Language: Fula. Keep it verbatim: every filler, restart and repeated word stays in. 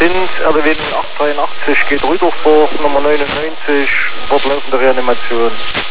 sind R D W acht dreiundachtzig, geht Rüdolfburg, Nummer neunundneunzig, fortlaufende Reanimation.